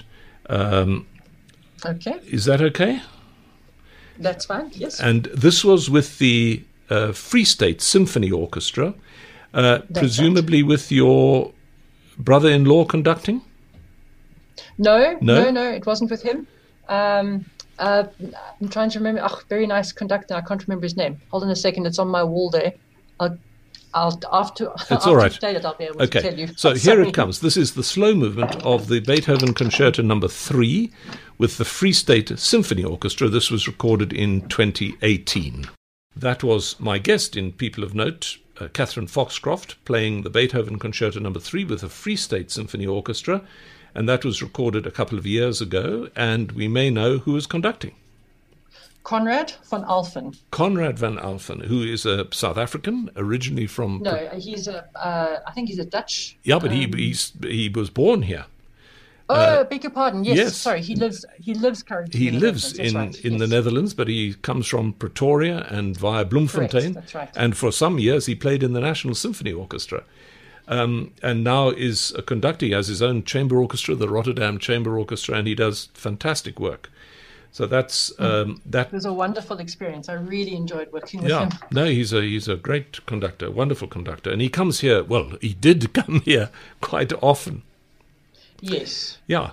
[SPEAKER 3] Okay,
[SPEAKER 2] Is that okay?
[SPEAKER 3] that's fine. Yes.
[SPEAKER 2] And this was with the Free State Symphony Orchestra, presumably with your brother-in-law conducting?
[SPEAKER 3] No,
[SPEAKER 2] No?
[SPEAKER 3] it wasn't with him. I'm trying to remember. Very nice conductor. I can't remember his name. Hold on a second. It's on my wall there. After
[SPEAKER 2] all right.
[SPEAKER 3] today that I'll be able to tell
[SPEAKER 2] Okay,
[SPEAKER 3] you.
[SPEAKER 2] so here
[SPEAKER 3] Sorry.
[SPEAKER 2] it comes. This is the slow movement of the Beethoven Concerto number 3 with the Free State Symphony Orchestra. This was recorded in 2018. That was my guest in People of Note, Catherine Foxcroft, playing the Beethoven Concerto number 3 with the Free State Symphony Orchestra, and that was recorded a couple of years ago, and we may know who is conducting.
[SPEAKER 3] Conrad van Alphen.
[SPEAKER 2] Conrad van Alphen, who is a South African, originally from...
[SPEAKER 3] No, he's I think he's a Dutch.
[SPEAKER 2] Yeah, but he was born here.
[SPEAKER 3] Beg your pardon. Yes,
[SPEAKER 2] yes.
[SPEAKER 3] Sorry, he lives currently.
[SPEAKER 2] He
[SPEAKER 3] in the
[SPEAKER 2] lives
[SPEAKER 3] Netherlands. That's
[SPEAKER 2] in
[SPEAKER 3] right.
[SPEAKER 2] the
[SPEAKER 3] Yes.
[SPEAKER 2] Netherlands, but he comes from Pretoria and via Bloemfontein.
[SPEAKER 3] Correct, that's right.
[SPEAKER 2] And for some years he played in the National Symphony Orchestra. And now is a conductor. He has his own chamber orchestra, the Rotterdam Chamber Orchestra, and he does fantastic work. So that's that.
[SPEAKER 3] It was a wonderful experience. I really enjoyed working with
[SPEAKER 2] Yeah,
[SPEAKER 3] him.
[SPEAKER 2] no, he's a great conductor, wonderful conductor, and he comes here. Well, he did come here quite often.
[SPEAKER 3] Yes.
[SPEAKER 2] Yeah.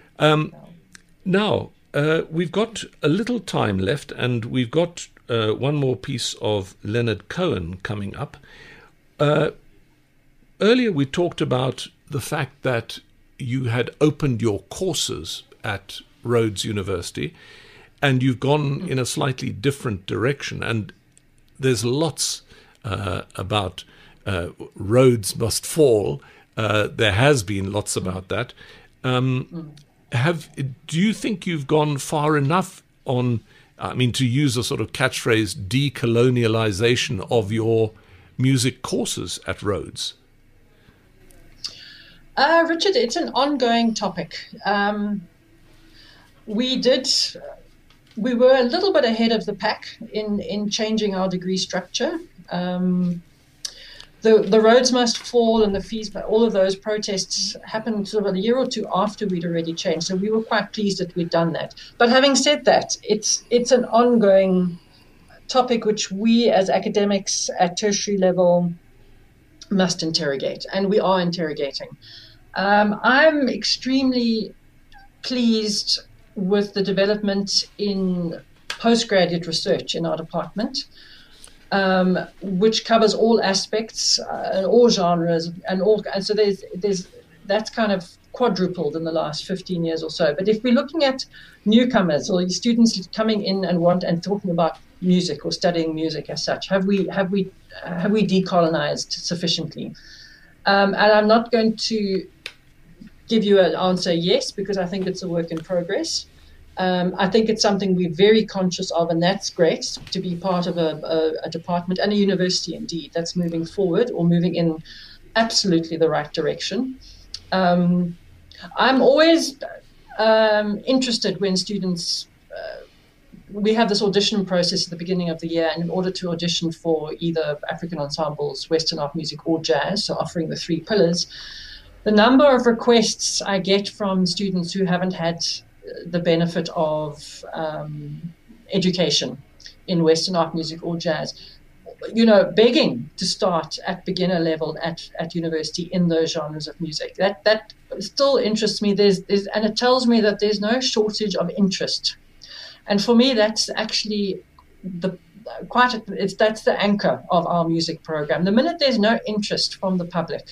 [SPEAKER 2] Now, we've got a little time left, and we've got one more piece of Leonard Cohen coming up. Earlier, we talked about the fact that you had opened your courses at Rhodes University, and you've gone in a slightly different direction. And there's lots about Rhodes must fall. There has been lots about that. Do you think you've gone far enough on, to use a sort of catchphrase, decolonialization of your music courses at Rhodes?
[SPEAKER 3] Richard, it's an ongoing topic. We were a little bit ahead of the pack in changing our degree structure. The Rhodes Must Fall and the fees, all of those protests happened sort of a year or two after we'd already changed. So we were quite pleased that we'd done that. But having said that, it's an ongoing topic which we as academics at tertiary level must interrogate, and we are interrogating. I'm extremely pleased with the development in postgraduate research in our department, which covers all aspects and all genres, and so that's kind of quadrupled in the last 15 years or so. But if we're looking at newcomers or students coming in and talking about music or studying music as such, have we decolonized sufficiently? And I'm not going to give you an answer yes, because I think it's a work in progress. I think it's something we're very conscious of, and that's great to be part of a department and a university indeed that's moving forward or moving in absolutely the right direction. I'm always interested when students, we have this audition process at the beginning of the year, and in order to audition for either African ensembles, Western art music, or jazz, so offering the 3 pillars, the number of requests I get from students who haven't had the benefit of education in Western art music or jazz, begging to start at beginner level at university in those genres of music. That still interests me. And it tells me that there's no shortage of interest. And for me, that's actually that's the anchor of our music program. The minute there's no interest from the public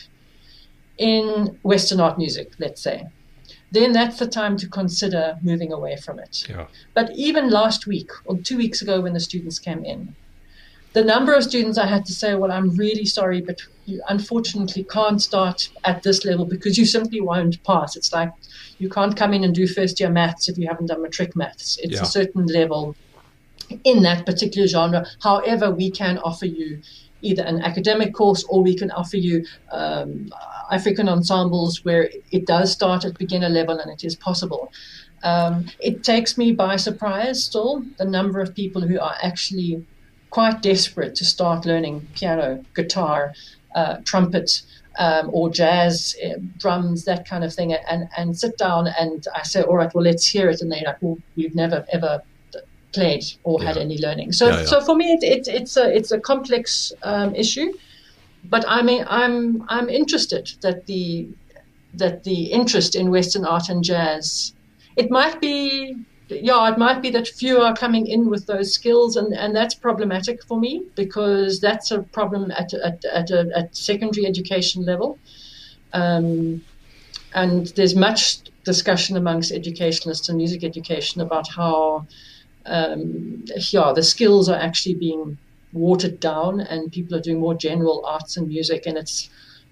[SPEAKER 3] in Western art music, let's say, then that's the time to consider moving away from it.
[SPEAKER 2] Yeah.
[SPEAKER 3] But even last week or 2 weeks ago when the students came in, the number of students I had to say, well, I'm really sorry, but you unfortunately can't start at this level because you simply won't pass. It's like you can't come in and do first-year maths if you haven't done matric maths. It's a certain level in that particular genre. However, we can offer you either an academic course or we can offer you African ensembles where it does start at beginner level and it is possible. It takes me by surprise still, the number of people who are actually quite desperate to start learning piano, guitar, trumpet, or jazz, drums, that kind of thing, and sit down and I say, all right, well, let's hear it. And they're like, well, we've never, ever played or had any learning. So for me, it's a complex issue. But I mean, I'm interested that the interest in Western art and jazz, it might be that few are coming in with those skills, and that's problematic for me because that's a problem at secondary education level, and there's much discussion amongst educationalists and music education about how the skills are actually being watered down and people are doing more general arts and music, and it's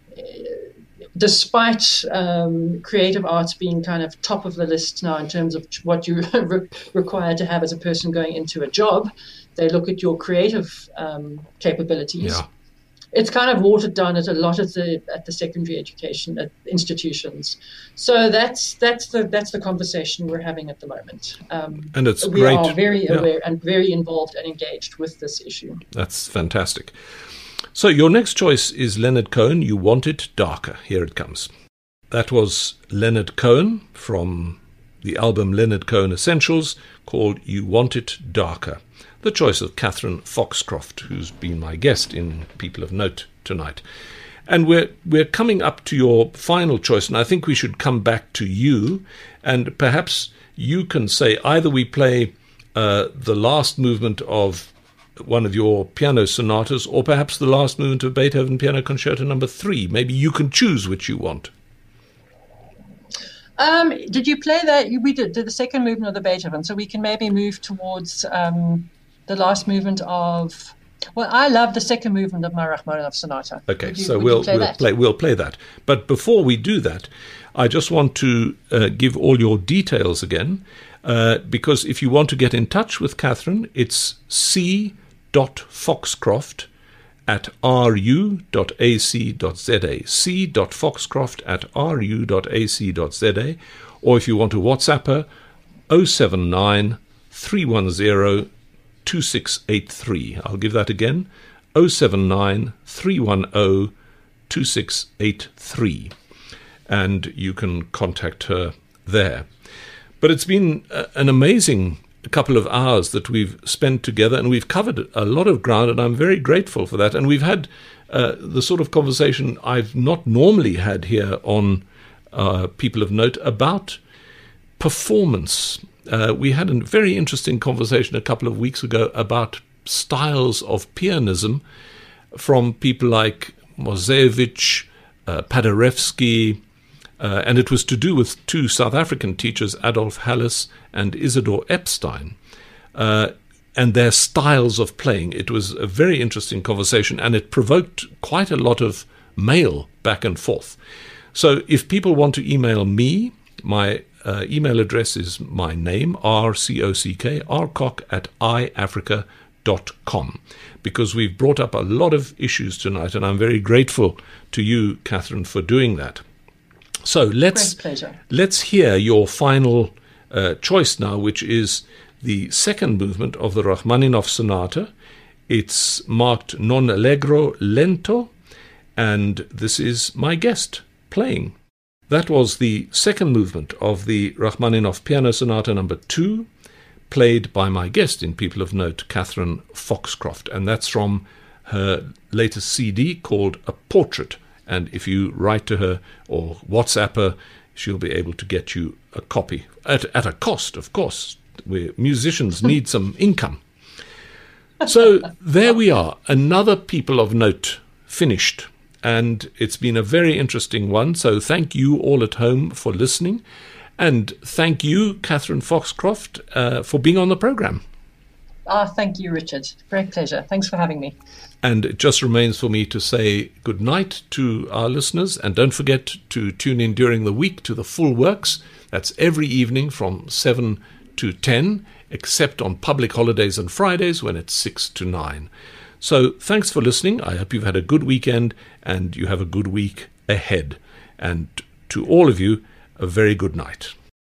[SPEAKER 3] despite creative arts being kind of top of the list now in terms of what you require to have as a person going into a job, they look at your creative capabilities. Yeah. It's kind of watered down at a lot at the secondary education institutions. So that's the conversation we're having at the moment.
[SPEAKER 2] And it's
[SPEAKER 3] we
[SPEAKER 2] great.
[SPEAKER 3] are very aware and very involved and engaged with this issue.
[SPEAKER 2] That's fantastic. So your next choice is Leonard Cohen, You Want It Darker. Here it comes. That was Leonard Cohen from the album Leonard Cohen Essentials called You Want It Darker. The choice of Catherine Foxcroft, who's been my guest in People of Note tonight. And we're coming up to your final choice, and I think we should come back to you, and perhaps you can say either we play the last movement of one of your piano sonatas, or perhaps the last movement of Beethoven Piano Concerto No. 3. Maybe you can choose which you want.
[SPEAKER 3] Did you play that? We did the second movement of the Beethoven, so we can maybe move towards the last movement of. Well, I love the second movement of my Rachmaninoff sonata.
[SPEAKER 2] Okay, we'll play that. But before we do that, I just want to give all your details again, because if you want to get in touch with Catherine, it's c.foxcroft@ru.ac.za, c.foxcroft@ru.ac.za, or if you want to WhatsApp her, 079 310 2683. I'll give that again, 079 310 2683. And you can contact her there. But it's been an amazing couple of hours that we've spent together, and we've covered a lot of ground, and I'm very grateful for that. And we've had the sort of conversation I've not normally had here on People of Note about performance. We had a very interesting conversation a couple of weeks ago about styles of pianism from people like Mozevich, Paderewski, and it was to do with two South African teachers, Adolf Hallis and Isidor Epstein, and their styles of playing. It was a very interesting conversation, and it provoked quite a lot of mail back and forth. So if people want to email me, my email address is my name, RCOCK, rcock@iafrica.com, because we've brought up a lot of issues tonight, and I'm very grateful to you, Catherine, for doing that. So let's hear your final choice now, which is the second movement of the Rachmaninoff Sonata. It's marked non allegro lento, and this is my guest playing. That was the second movement of the Rachmaninoff Piano Sonata No. 2, played by my guest in People of Note, Catherine Foxcroft, and that's from her latest CD called A Portrait. And if you write to her or WhatsApp her, she'll be able to get you a copy at a cost, of course. Musicians need some income. So there we are, another People of Note finished. And it's been a very interesting one. So thank you all at home for listening. And thank you, Catherine Foxcroft, for being on the program.
[SPEAKER 3] Thank you, Richard. Great pleasure. Thanks for having me.
[SPEAKER 2] And it just remains for me to say good night to our listeners. And don't forget to tune in during the week to the Full Works. That's every evening from 7 to 10, except on public holidays and Fridays when it's 6 to 9. So thanks for listening. I hope you've had a good weekend and you have a good week ahead. And to all of you, a very good night.